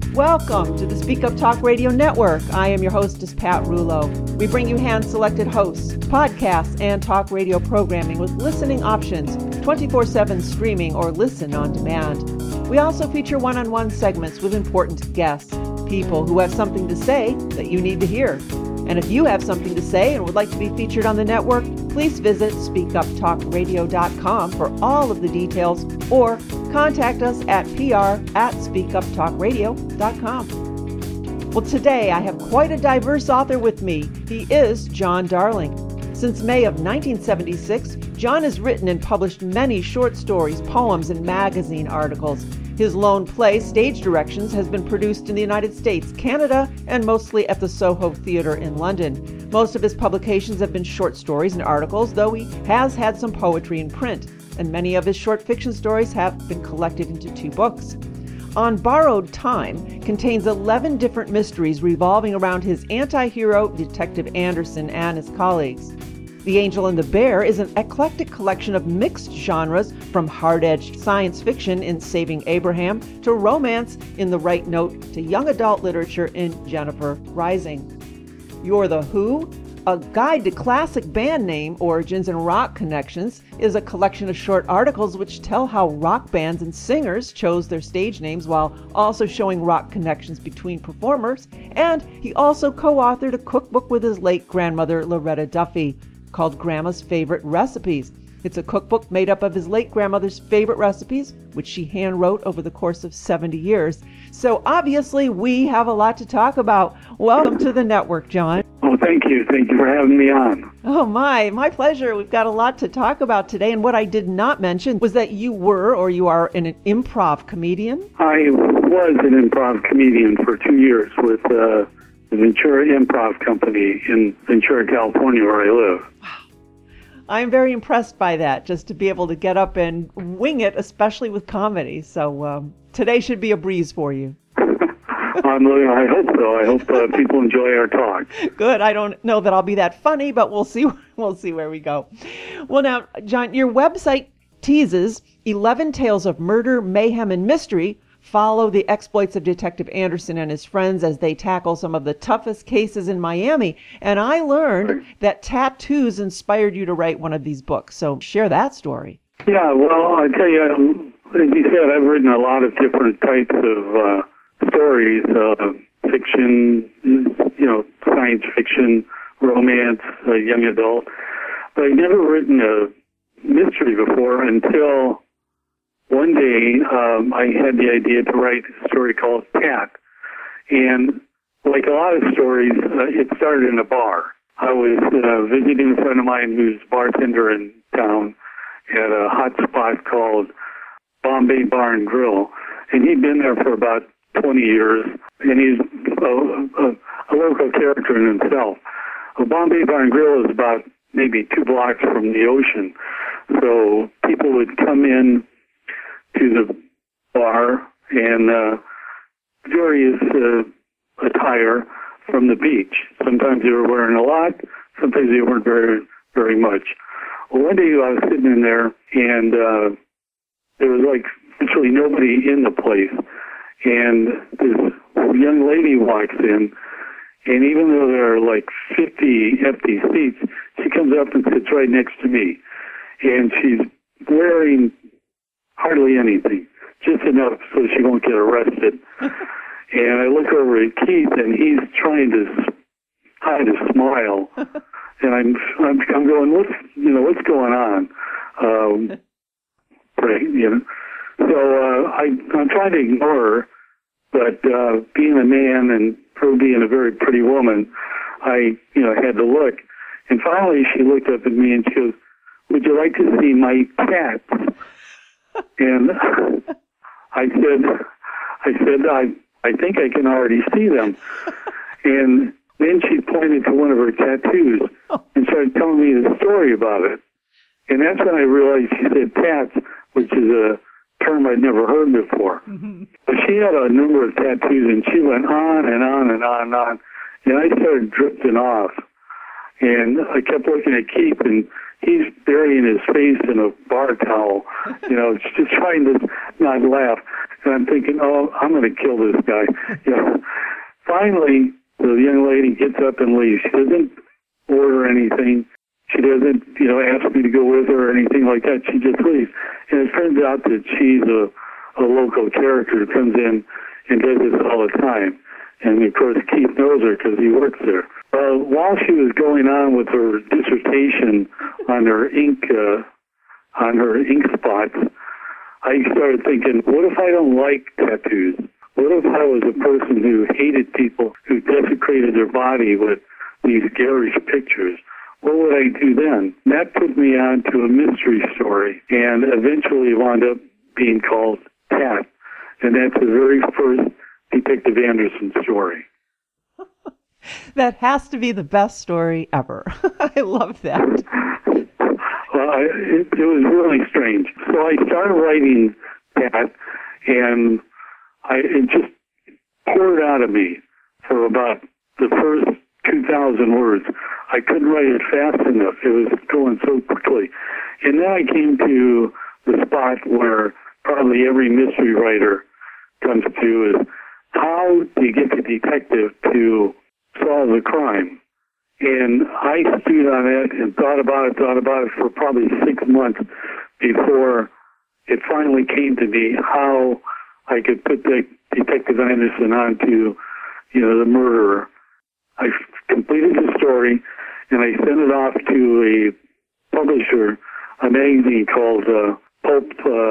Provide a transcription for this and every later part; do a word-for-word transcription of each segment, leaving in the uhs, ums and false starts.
Welcome to the Speak Up Talk Radio Network. I am your hostess, Pat Rulo. We bring you hand-selected hosts, podcasts, and talk radio programming with listening options, twenty-four seven streaming or listen on demand. We also feature one-on-one segments with important guests, people who have something to say that you need to hear. And if you have something to say and would like to be featured on the network, please visit speak up talk radio dot com for all of the details or contact us at P R at speak up talk radio dot com. Well, today I have quite a diverse author with me. He is John Darling. Since May of nineteen seventy-six, John has written and published many short stories, poems, and magazine articles. His lone play, Stage Directions, has been produced in the United States, Canada, and mostly at the Soho Theatre in London. Most of his publications have been short stories and articles, though he has had some poetry in print, and many of his short fiction stories have been collected into two books. On Borrowed Time contains eleven different mysteries revolving around his anti-hero, Detective Anderson, and his colleagues. The Angel and the Bear is an eclectic collection of mixed genres, from hard-edged science fiction in Saving Abraham to romance in The Right Note to young adult literature in Jennifer Rising. You're the Who? A Guide to Classic Band Name Origins and Rock Connections is a collection of short articles which tell how rock bands and singers chose their stage names while also showing rock connections between performers. And he also co-authored a cookbook with his late grandmother, Loretta Duffy, called Grandma's Favorite Recipes. It's a cookbook made up of his late grandmother's favorite recipes, which she hand-wrote over the course of seventy years. So obviously we have a lot to talk about. Welcome to the network, John. Oh, thank you. Thank you for having me on. Oh, my. My pleasure. We've got a lot to talk about today. And what I did not mention was that you were, or you are, an improv comedian. I was an improv comedian for two years with uh, the Ventura Improv Company in Ventura, California, where I live. Wow. I'm very impressed by that, just to be able to get up and wing it, especially with comedy. So um, today should be a breeze for you. I'm, I hope so. I hope uh, people enjoy our talk. Good. I don't know that I'll be that funny, but we'll see. We'll see where we go. Well, now, John, your website teases eleven tales of murder, mayhem, and mystery. Follow the exploits of Detective Anderson and his friends as they tackle some of the toughest cases in Miami. And I learned right. that tattoos inspired you to write one of these books. So share that story. Yeah, well, I tell you, um, as you said, I've written a lot of different types of uh, stories, uh, fiction, you know, science fiction, romance, uh, young adult. But I'd never written a mystery before until one day um, I had the idea to write a story called Pat. And like a lot of stories, uh, it started in a bar. I was uh, visiting a friend of mine who's a bartender in town at a hot spot called Bombay Bar and Grill. And he'd been there for about twenty years, and he's a, a, a local character in himself. Well, Bombay Bar and Grill is about maybe two blocks from the ocean. So people would come in to the bar and uh, various uh, attire from the beach. Sometimes they were wearing a lot, sometimes they weren't very, very much. Well, one day I was sitting in there, and uh, there was like virtually nobody in the place. And this young lady walks in, and even though there are like fifty empty seats, she comes up and sits right next to me. And she's wearing hardly anything, just enough so she won't get arrested. And I look over at Keith, and he's trying to hide a smile. And I'm, I'm, I'm going, what's, you know, what's going on? Um, right, you know. So uh, I, I'm trying to ignore her, but uh, being a man and her being a very pretty woman, I, you know, had to look. And finally, she looked up at me and she goes, "Would you like to see my cats?" And I said, I said, I, I think I can already see them. And then she pointed to one of her tattoos and started telling me the story about it. And that's when I realized she said tats, which is a term I'd never heard before. Mm-hmm. But she had a number of tattoos, and she went on and on and on and on. And I started drifting off. And I kept looking at Keith, and he's burying his face in a bar towel, you know, just trying to not laugh. And I'm thinking, oh, I'm going to kill this guy. You know, finally, the young lady gets up and leaves. She doesn't order anything. She doesn't, you know, ask me to go with her or anything like that. She just leaves. And it turns out that she's a, a local character who comes in and does this all the time. And, of course, Keith knows her because he works there. Uh, while she was going on with her dissertation on her ink, uh, on her ink spots, I started thinking, what if I don't like tattoos? What if I was a person who hated people who desecrated their body with these garish pictures? What would I do then? That put me on to a mystery story, and eventually wound up being called Tat. And that's the very first Detective Anderson story. That has to be the best story ever. I love that. Well, I, it, it was really strange. So I started writing Tat, and I, it just poured out of me for about the first two thousand words. I couldn't write it fast enough. It was going so quickly. And then I came to the spot where probably every mystery writer comes to is, how do you get the detective to solve the crime? And I stewed on it and thought about it, thought about it for probably six months before it finally came to me how I could put the Detective Anderson onto, you know, the murderer. I completed the story, and I sent it off to a publisher, a magazine called uh, Pulp,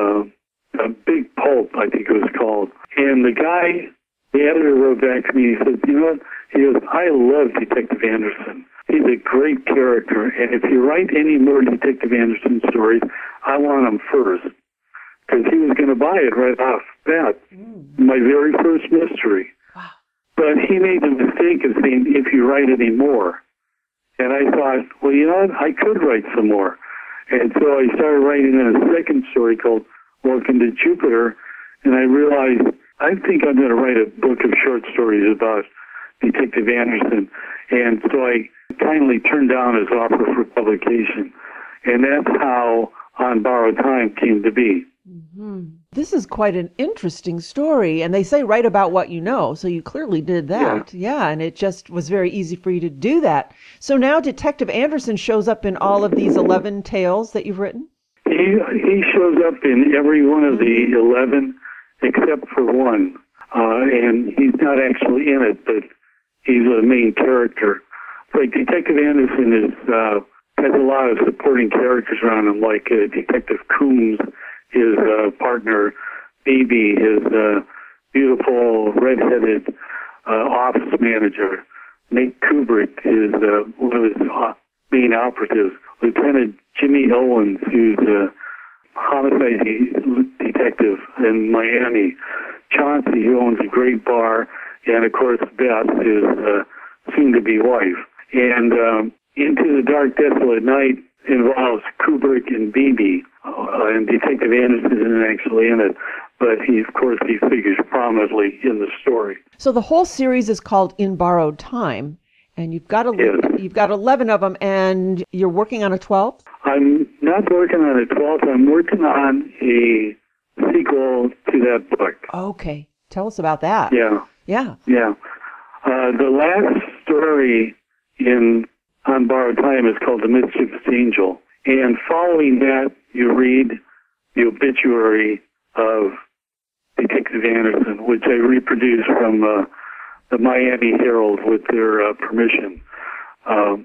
uh, uh, Big Pulp, I think it was called. And the guy, the editor, wrote back to me. He said, you know what? He goes, I love Detective Anderson. He's a great character, and if you write any more Detective Anderson stories, I want them first. Because he was going to buy it right off bat, mm. my very first mystery. Wow. But he made the mistake of saying, if you write any more. And I thought, well, you know what? I could write some more. And so I started writing a second story called Welcome to Jupiter, and I realized, I think I'm going to write a book of short stories about Detective Anderson. And so I kindly turned down his offer for publication. And that's how On Borrowed Time came to be. Mm-hmm. This is quite an interesting story. And they say write about what you know. So you clearly did that. Yeah. yeah. And it just was very easy for you to do that. So now Detective Anderson shows up in all of these eleven tales that you've written? He, he shows up in every one of the eleven except for one. Uh, and he's not actually in it, but he's a main character. Like Detective Anderson is uh, has a lot of supporting characters around him, like uh, Detective Coombs, his uh, partner, Phoebe, his uh, beautiful redheaded uh, office manager. Nate Kubrick is uh, one of his uh, main operatives. Lieutenant Jimmy Owens, who's a homicide detective in Miami. Chauncey, who owns a great bar, and of course Beth, his uh, soon-to-be wife. And um, Into the Dark, Desolate Night involves Kubrick and Beebe, uh, and Detective Anderson isn't actually in it, but he, of course, he figures prominently in the story. So the whole series is called In Borrowed Time, and you've got a, yes. you've got eleven of them, and you're working on a twelfth? I'm not working on a twelfth. I'm working on a sequel to that book. Okay. Tell us about that. Yeah. Yeah. Yeah. Uh, the last story in On Borrowed Time is called The Mischievous Angel. And following that, you read the obituary of Detective Anderson, which I reproduced from uh, the Miami Herald with their uh, permission. Um,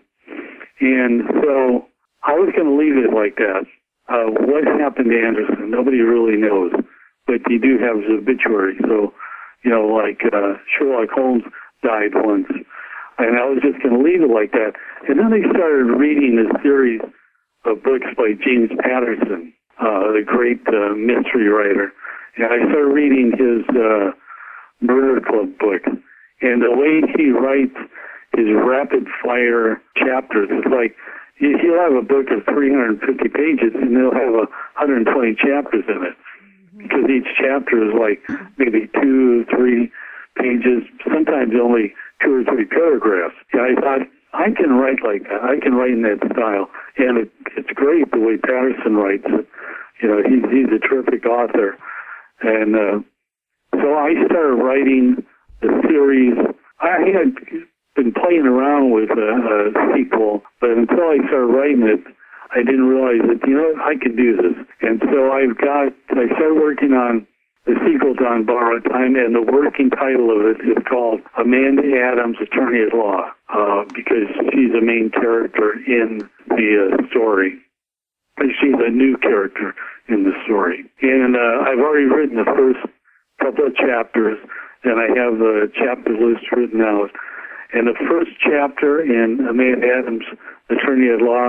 and so I was going to leave it like that. Uh, what happened to Anderson? Nobody really knows. But you do have his obituary. So, you know, like uh, Sherlock Holmes died once. And I was just going to leave it like that. And then I started reading a series of books by James Patterson, uh, the great uh, mystery writer. And I started reading his uh, Murder Club book. And the way he writes his rapid-fire chapters, it's like he'll have a book of three hundred fifty pages, and they'll have one hundred twenty chapters in it. Because each chapter is like maybe two, three pages, sometimes only two or three paragraphs. And I thought, I can write like that. I can write in that style. And it, it's great the way Patterson writes it. You know, he's he's a terrific author, and uh, so I started writing the series. I had been playing around with a, a sequel, but until I started writing it, I didn't realize that, you know, I could do this. And so I've got, I started working on the sequel to On Borrowed Time, and the working title of it is called Amanda Adams, Attorney at Law, uh, because she's the main character in the uh, story. And she's a new character in the story. And uh, I've already written the first couple of chapters, and I have a chapter list written out. And the first chapter in Amanda Adams, Attorney at Law,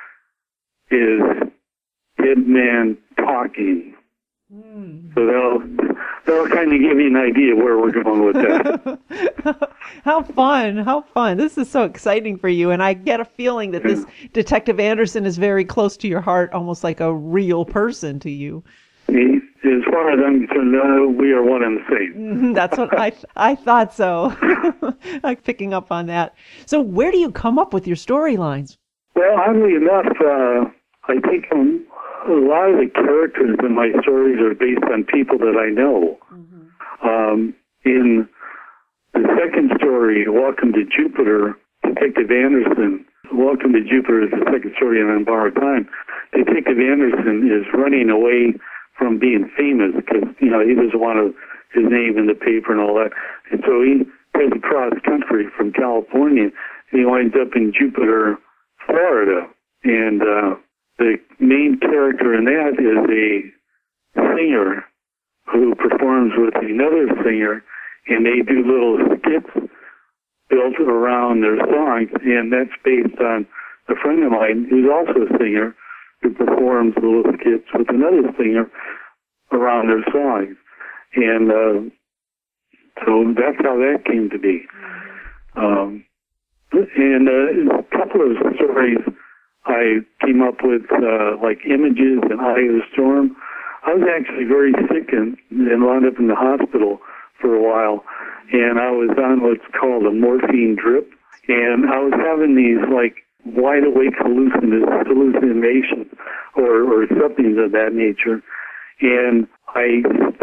is Dead Man Talking. Mm. So that'll, that'll kind of give you an idea where we're going with that. How fun. How fun. This is so exciting for you. And I get a feeling that this Detective Anderson is very close to your heart, almost like a real person to you. He, as far as I'm concerned, uh, we are one and the same. Mm-hmm, that's what I I thought so. I'm picking up on that. So where do you come up with your storylines? Well, oddly enough, uh, I think um, a lot of the characters in my stories are based on people that I know. Mm-hmm. Um, in the second story, Welcome to Jupiter, Detective Anderson, Welcome to Jupiter is the second story in On Borrowed Time. Detective Anderson is running away from being famous because, you know, he doesn't want to, his name in the paper and all that. And so he heads across country from California, and he winds up in Jupiter, Florida. And uh, the main character in that is a singer who performs with another singer, and they do little skits built around their songs, and that's based on a friend of mine who's also a singer who performs little skits with another singer around their songs. And uh, so that's how that came to be. Um, and uh, a couple of stories I came up with, uh, like Images and Eye of the Storm. I was actually very sick and, and wound up in the hospital for a while, and I was on what's called a morphine drip, and I was having these, like, wide-awake hallucin- hallucinations or, or something of that nature, and I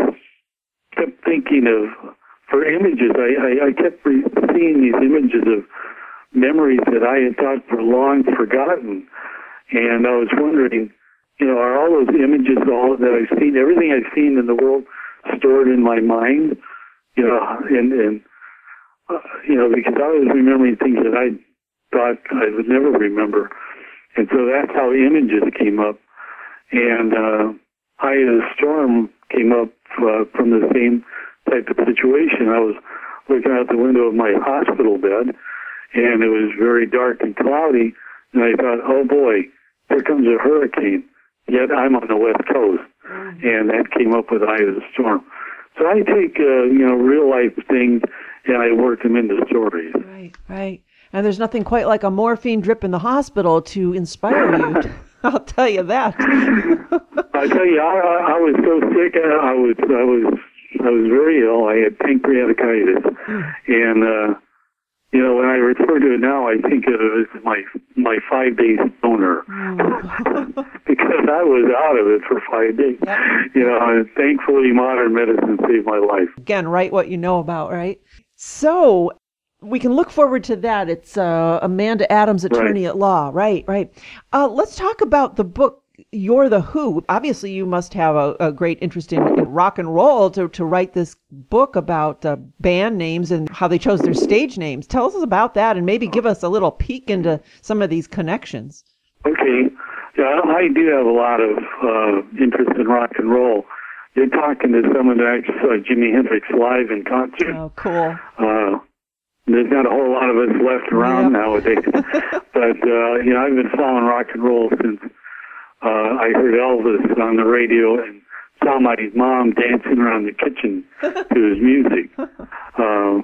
kept thinking of, for images, I, I, I kept re- seeing these images of memories that I had thought were long forgotten, and I was wondering, you know, are all those images, all that I've seen, everything I've seen in the world stored in my mind? You know, and, and uh, you know, because I was remembering things that I thought I would never remember. And so that's how Images came up. And uh, Eye of the Storm came up uh, from the same type of situation. I was looking out the window of my hospital bed, and it was very dark and cloudy, and I thought, oh boy, here comes a hurricane. Yet I'm on the West Coast. And that came up with Eye of the Storm. So I take, uh, you know, real-life things, and I work them into stories. Right, right. And there's nothing quite like a morphine drip in the hospital to inspire you. I'll tell you that. I tell you, I, I, I was so sick. I was, I was, I was very ill. I had pancreatitis, and uh, you know, when I refer to it now, I think of it as my my five day stoner because I was out of it for five days. Yep. You know, and thankfully, modern medicine saved my life. Again, write what you know about, right? So we can look forward to that. It's uh, Amanda Adams, Attorney right. at Law. Right, right. Uh, let's talk about the book, You're the Who. Obviously, you must have a, a great interest in, in rock and roll to, to write this book about uh, band names and how they chose their stage names. Tell us about that and maybe give us a little peek into some of these connections. Okay. Yeah, I do have a lot of uh, interest in rock and roll. You're talking to someone that actually saw Jimi Hendrix live in concert. Oh, cool. Uh, there's not a whole lot of us left around yep. nowadays. But, uh, you know, I've been following rock and roll since uh, I heard Elvis on the radio and saw my mom dancing around the kitchen to his music. Uh,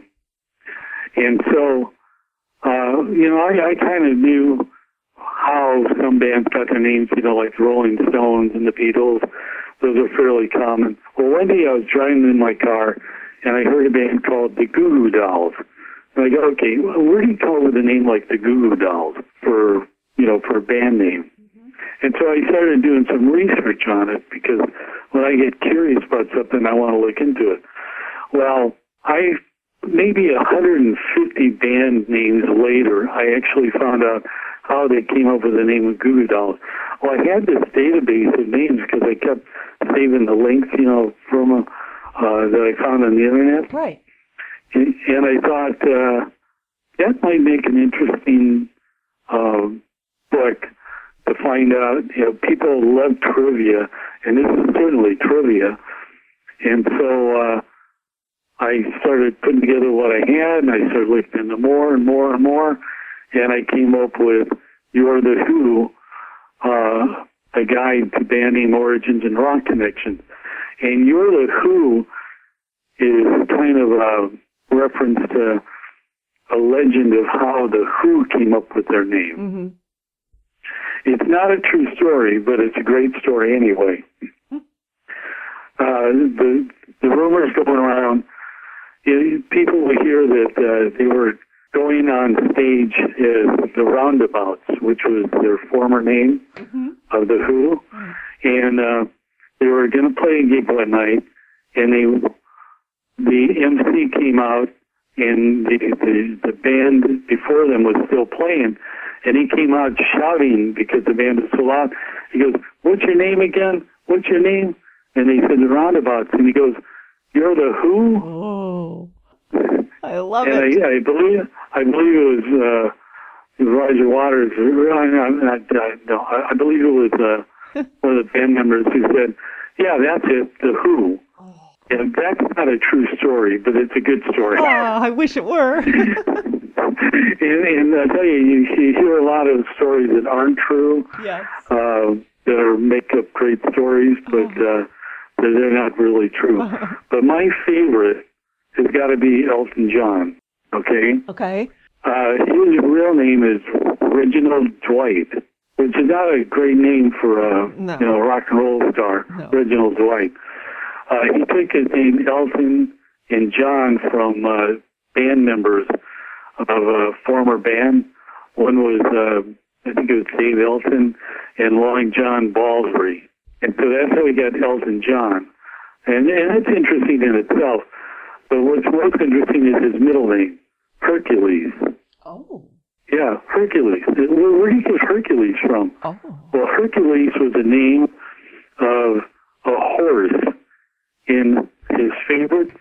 and so, uh, you know, I, I kind of knew how some bands got their names, you know, like the Rolling Stones and the Beatles. Those are fairly common. Well, one day I was driving in my car, and I heard a band called the Goo Goo Dolls. And I go, okay, well, where do you come up with a name like the Goo Goo Dolls for, you know, for a band name? Mm-hmm. And so I started doing some research on it because when I get curious about something, I want to look into it. Well, I maybe one hundred fifty band names later, I actually found out how they came up with the name of Goo Goo Dolls. Well, I had this database of names because I kept saving the links, you know, from uh, that I found on the internet. Right. And, and I thought uh, that might make an interesting uh, book to find out. You know, people love trivia, and this is certainly trivia. And so uh, I started putting together what I had, and I started looking into more and more and more, and I came up with You're the Who, uh, a guide to band name origins and rock connections. And You're the Who is kind of a reference to a legend of how the Who came up with their name. Mm-hmm. It's not a true story, but it's a great story anyway. Uh, the, the rumors going around, you know, people will hear that uh, they were going on stage as the Roundabouts, which was their former name mm-hmm. of the Who, mm-hmm. and uh, they were going to play a gig one night, and they, the M C came out, and the, the the band before them was still playing, and he came out shouting because the band was so loud. He goes, "What's your name again? What's your name?" And they said, "The Roundabouts," and he goes, "You're the Who?" Oh. I love and it. I, I believe I believe it was uh, Roger Waters. I, I, no, I believe it was uh, one of the band members who said, "Yeah, that's it, the Who." Oh. And that's not a true story, but it's a good story. Oh, I wish it were. and, and I tell you, you, you hear a lot of stories that aren't true. Yes. Uh, that are make up great stories, but uh, they're not really true. But my favorite has got to be Elton John, okay? Okay. Uh, his real name is Reginald Dwight, which is not a great name for a no. you know, rock and roll star, no. Reginald Dwight. Uh, he took his name Elton and John from uh, band members of a former band. One was, uh, I think it was Dave Elton and Long John Baldry. And so that's how he got Elton John. And, and it's interesting in itself. But what's most interesting is his middle name, Hercules. Oh. Yeah, Hercules. Where, where did he get Hercules from? Oh. Well, Hercules was the name of a horse in his favorite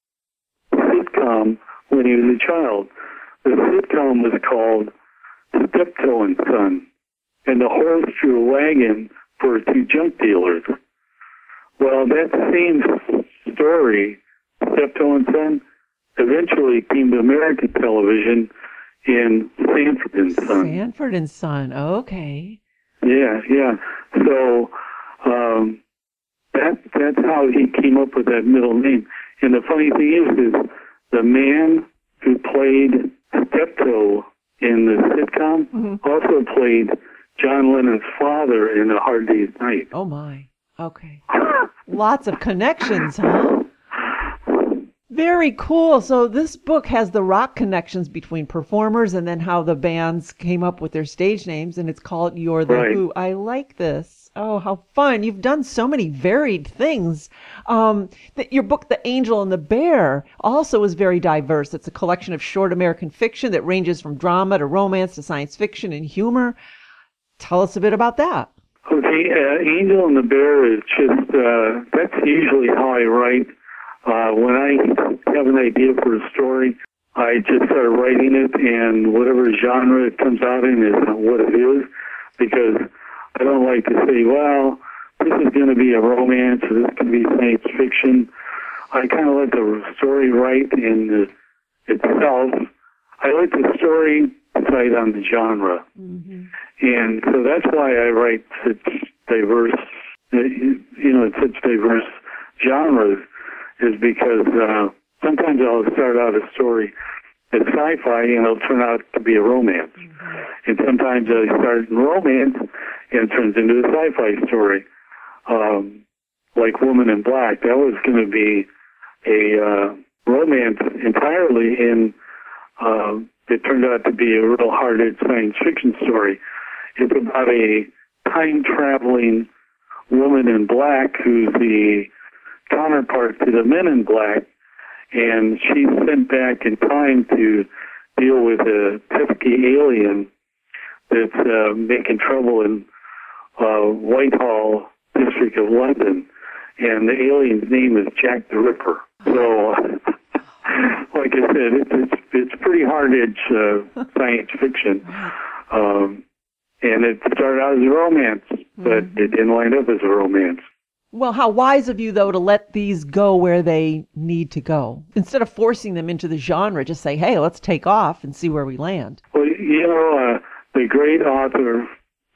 sitcom when he was a child. The sitcom was called Steptoe and Son, and the horse drew a wagon for two junk dealers. Well, that same story, Steptoe and Son, eventually came to American television in Sanford and Son. Sanford and Son, okay. Yeah, yeah. So um, that that's how he came up with that middle name. And the funny thing is, is the man who played Steptoe in the sitcom mm-hmm. also played John Lennon's father in A Hard Day's Night. Oh, my. Okay. Lots of connections, huh? Very cool. So this book has the rock connections between performers and then how the bands came up with their stage names, and it's called You're the right. Who. I like this. Oh, how fun. You've done so many varied things. Um, the, your book, The Angel and the Bear, also is very diverse. It's a collection of short American fiction that ranges from drama to romance to science fiction and humor. Tell us a bit about that. Okay, uh, Angel and the Bear is just, uh, that's usually how I write. Uh, when I have an idea for a story, I just start writing it, and whatever genre it comes out in is what it is, because I don't like to say, well, this is going to be a romance, or this is going to be science fiction. I kind of let the story write in the, itself. I let the story decide on the genre. Mm-hmm. And so that's why I write such diverse, you know, such diverse genres, is because uh, sometimes I'll start out a story as sci-fi and it'll turn out to be a romance. Mm-hmm. And sometimes I start in romance and it turns into a sci-fi story. Um, like Woman in Black, that was going to be a uh, romance entirely, and uh, it turned out to be a real hard-hit science fiction story. It's about a time-traveling woman in black who's the counterpart to the Men in Black, and she's sent back in time to deal with a pesky alien that's uh, making trouble in uh, Whitehall district of London, and the alien's name is Jack the Ripper. So, like I said, it's it's, it's pretty hard-edged uh, science fiction, um, and it started out as a romance, but mm-hmm. it didn't wind up as a romance. Well, how wise of you, though, to let these go where they need to go. Instead of forcing them into the genre, just say, hey, let's take off and see where we land. Well, you know, uh, the great author,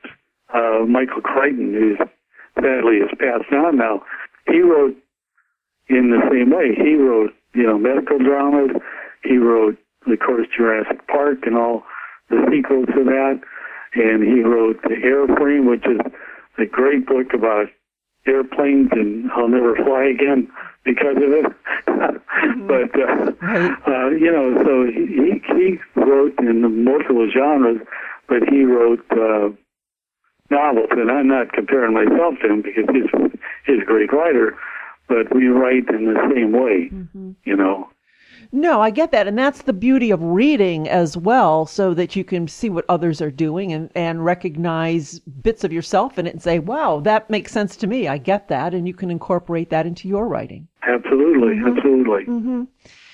uh, Michael Crichton, who's sadly has passed on now, he wrote in the same way. He wrote, you know, medical dramas. He wrote, of course, Jurassic Park and all the sequels to that. And he wrote The Airframe, which is a great book about airplanes, and I'll never fly again because of it. but, uh, uh, you know, so he, he wrote in multiple genres, but he wrote uh, novels, and I'm not comparing myself to him because he's, he's a great writer, but we write in the same way, mm-hmm. you know. No, I get that. And that's the beauty of reading as well, so that you can see what others are doing and, and recognize bits of yourself in it and say, wow, that makes sense to me. I get that. And you can incorporate that into your writing. Absolutely. Mm-hmm. Absolutely. Mm-hmm.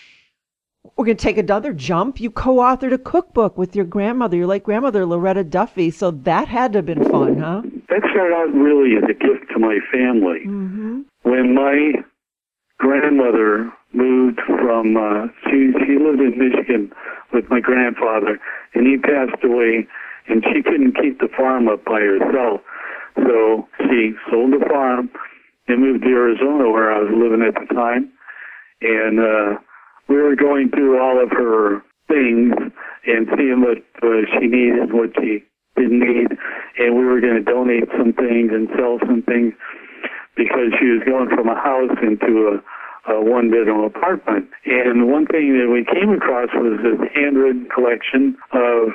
We're going to take another jump. You co-authored a cookbook with your grandmother, your late grandmother, Loretta Duffy. So that had to have been fun, huh? That started out really as a gift to my family. Mm-hmm. When my grandmother moved from, uh, she, she lived in Michigan with my grandfather, and he passed away, and she couldn't keep the farm up by herself. So she sold the farm and moved to Arizona, where I was living at the time. And uh, we were going through all of her things and seeing what uh, she needed and what she didn't need. And we were going to donate some things and sell some things, because she was going from a house into a a one-bedroom apartment. And one thing that we came across was this handwritten collection of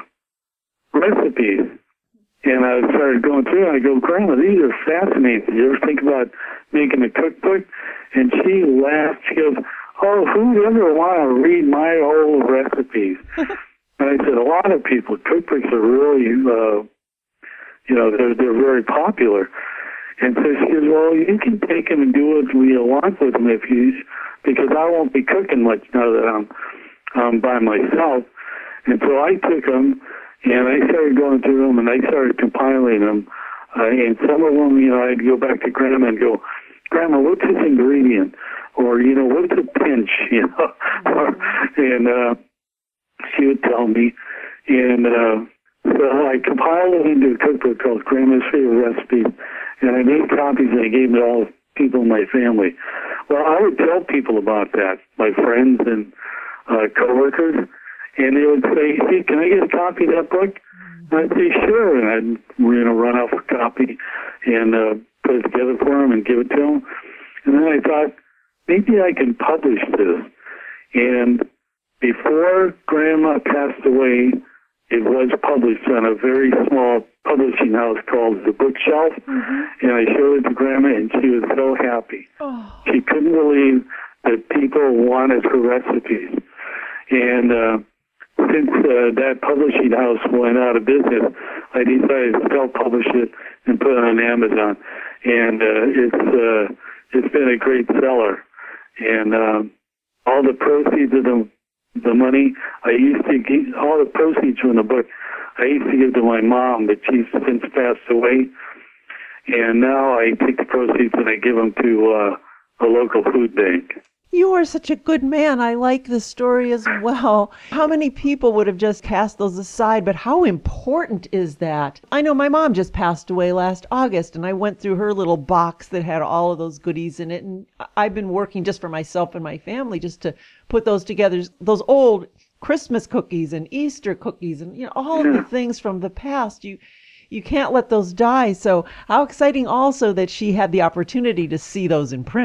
recipes. And I started going through and I go, Grandma, these are fascinating. Did you ever think about making a cookbook? And she laughed. She goes, oh, who'd ever want to read my old recipes? And I said, a lot of people. Cookbooks are really, uh, you know, they're, they're very popular. And so she says, well, you can take them and do what you want with them if you, because I won't be cooking much now that I'm um, by myself. And so I took them, and I started going through them, and I started compiling them. Uh, and some of them, you know, I'd go back to Grandma and go, Grandma, what's this ingredient? Or, you know, what's a pinch? You know, or, and uh, she would tell me. And uh, so I compiled it into a cookbook called Grandma's Favorite Recipes. And I made copies and I gave them to all the people in my family. Well, I would tell people about that, my friends and uh, coworkers, and they would say, hey, can I get a copy of that book? And I'd say, sure. And I'd, you know, run off a copy and uh, put it together for them and give it to them. And then I thought, maybe I can publish this. And before Grandma passed away, it was published on a very small publishing house called The Bookshelf, mm-hmm. and I showed it to Grandma, and she was so happy. Oh. She couldn't believe that people wanted her recipes. And uh, since uh, that publishing house went out of business, I decided to self-publish it and put it on Amazon. And uh, it's uh, it's been a great seller. And uh, all the proceeds of the The money I used to give, all the proceeds from the book, I used to give to my mom, but she's since passed away. And now I take the proceeds and I give them to uh, a local food bank. You are such a good man. I like this story as well. How many people would have just cast those aside? But how important is that? I know my mom just passed away last August, and I went through her little box that had all of those goodies in it. And I've been working just for myself and my family just to put those together, those old Christmas cookies and Easter cookies and, you know, all of the things from the past. You you can't let those die. So how exciting also that she had the opportunity to see those in print.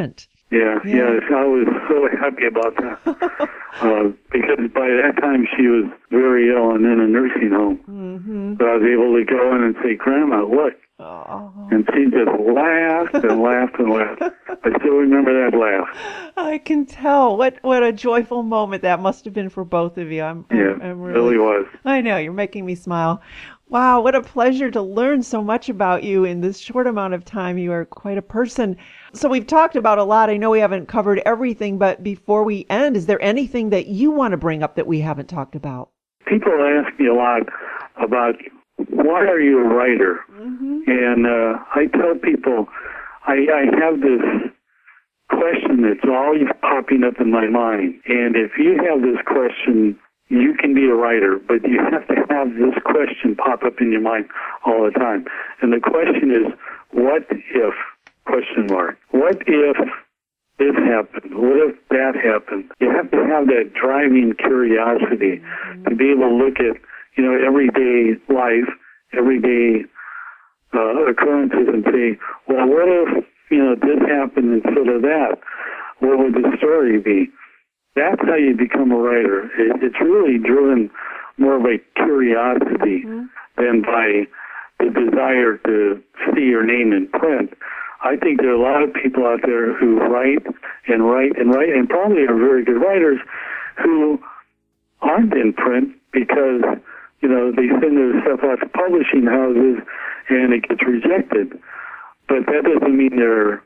Yeah, Yeah. yes, I was so happy about that. uh, because by that time she was very ill and in a nursing home. Mm-hmm. So I was able to go in and say, Grandma, look. Oh. And she just laughed and laughed and laughed. I still remember that laugh. I can tell. What what a joyful moment that must have been for both of you. I'm, Yeah, I'm, I'm it really, really was. I know, you're making me smile. Wow, what a pleasure to learn so much about you in this short amount of time. You are quite a person. So we've talked about a lot. I know we haven't covered everything, but before we end, is there anything that you want to bring up that we haven't talked about? People ask me a lot about, why are you a writer? Mm-hmm. And uh, I tell people, I, I have this question that's always popping up in my mind. And if you have this question, you can be a writer, but you have to have this question pop up in your mind all the time. And the question is, what if, question mark, what if this happened? What if that happened? You have to have that driving curiosity mm-hmm. to be able to look at, you know, everyday life, everyday uh, occurrences and say, well, what if, you know, this happened instead of that? What would the story be? That's how you become a writer. It, it's really driven more by curiosity mm-hmm. than by the desire to see your name in print. I think there are a lot of people out there who write and write and write and probably are very good writers who aren't in print because, you know, they send their stuff out to publishing houses and it gets rejected. But that doesn't mean they're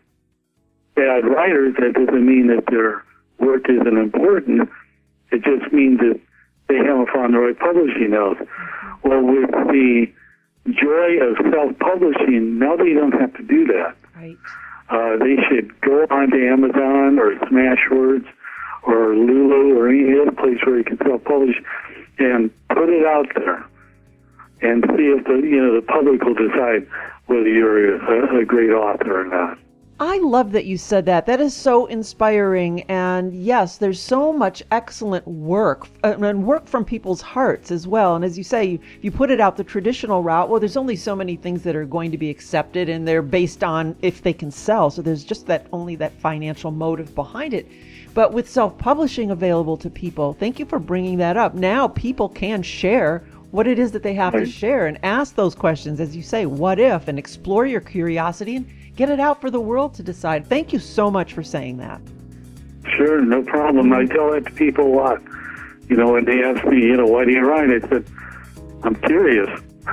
bad writers. That doesn't mean that their work isn't important. It just means that they haven't found the right publishing house. Well, with the joy of self-publishing, now they don't have to do that. Right. Uh, they should go onto Amazon or Smashwords or Lulu or any other place where you can self-publish and put it out there and see if the you know the public will decide whether you're a, a great author or not. I love that you said that. That is so inspiring. And yes, there's so much excellent work uh, and work from people's hearts as well. And as you say, you, you put it out the traditional route. Well, there's only so many things that are going to be accepted and they're based on if they can sell. So there's just that only that financial motive behind it. But with self-publishing available to people, thank you for bringing that up. Now people can share what it is that they have right. to share and ask those questions, as you say, what if, and explore your curiosity and get it out for the world to decide. Thank you so much for saying that. Sure, no problem. I tell that to people a lot. You know, when they ask me, you know, why do you write? I said, I'm curious.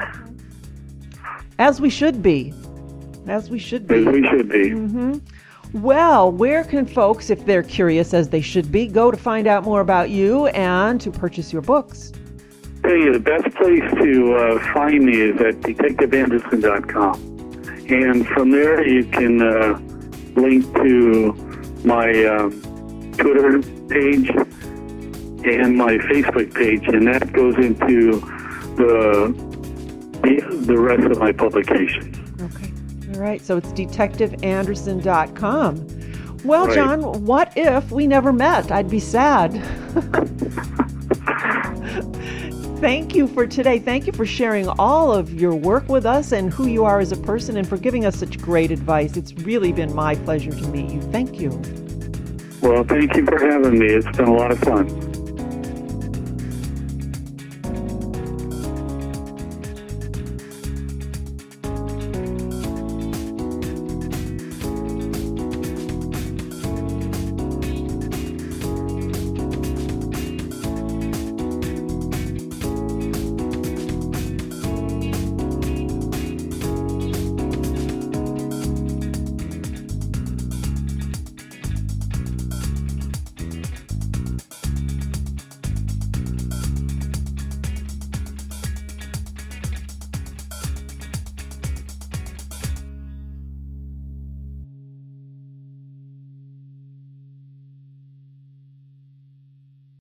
As we should be. As we should be. As we should be. Mm-hmm. Well, where can folks, if they're curious as they should be, go to find out more about you and to purchase your books? I tell you, the best place to uh, find me is at detective anderson dot com. And from there, you can uh, link to my uh, Twitter page and my Facebook page, and that goes into the the, the rest of my publications. Okay. All right. So it's detective anderson dot com. Well, right. John, what if we never met? I'd be sad. Thank you for today. Thank you for sharing all of your work with us and who you are as a person and for giving us such great advice. It's really been my pleasure to meet you. Thank you. Well, thank you for having me. It's been a lot of fun.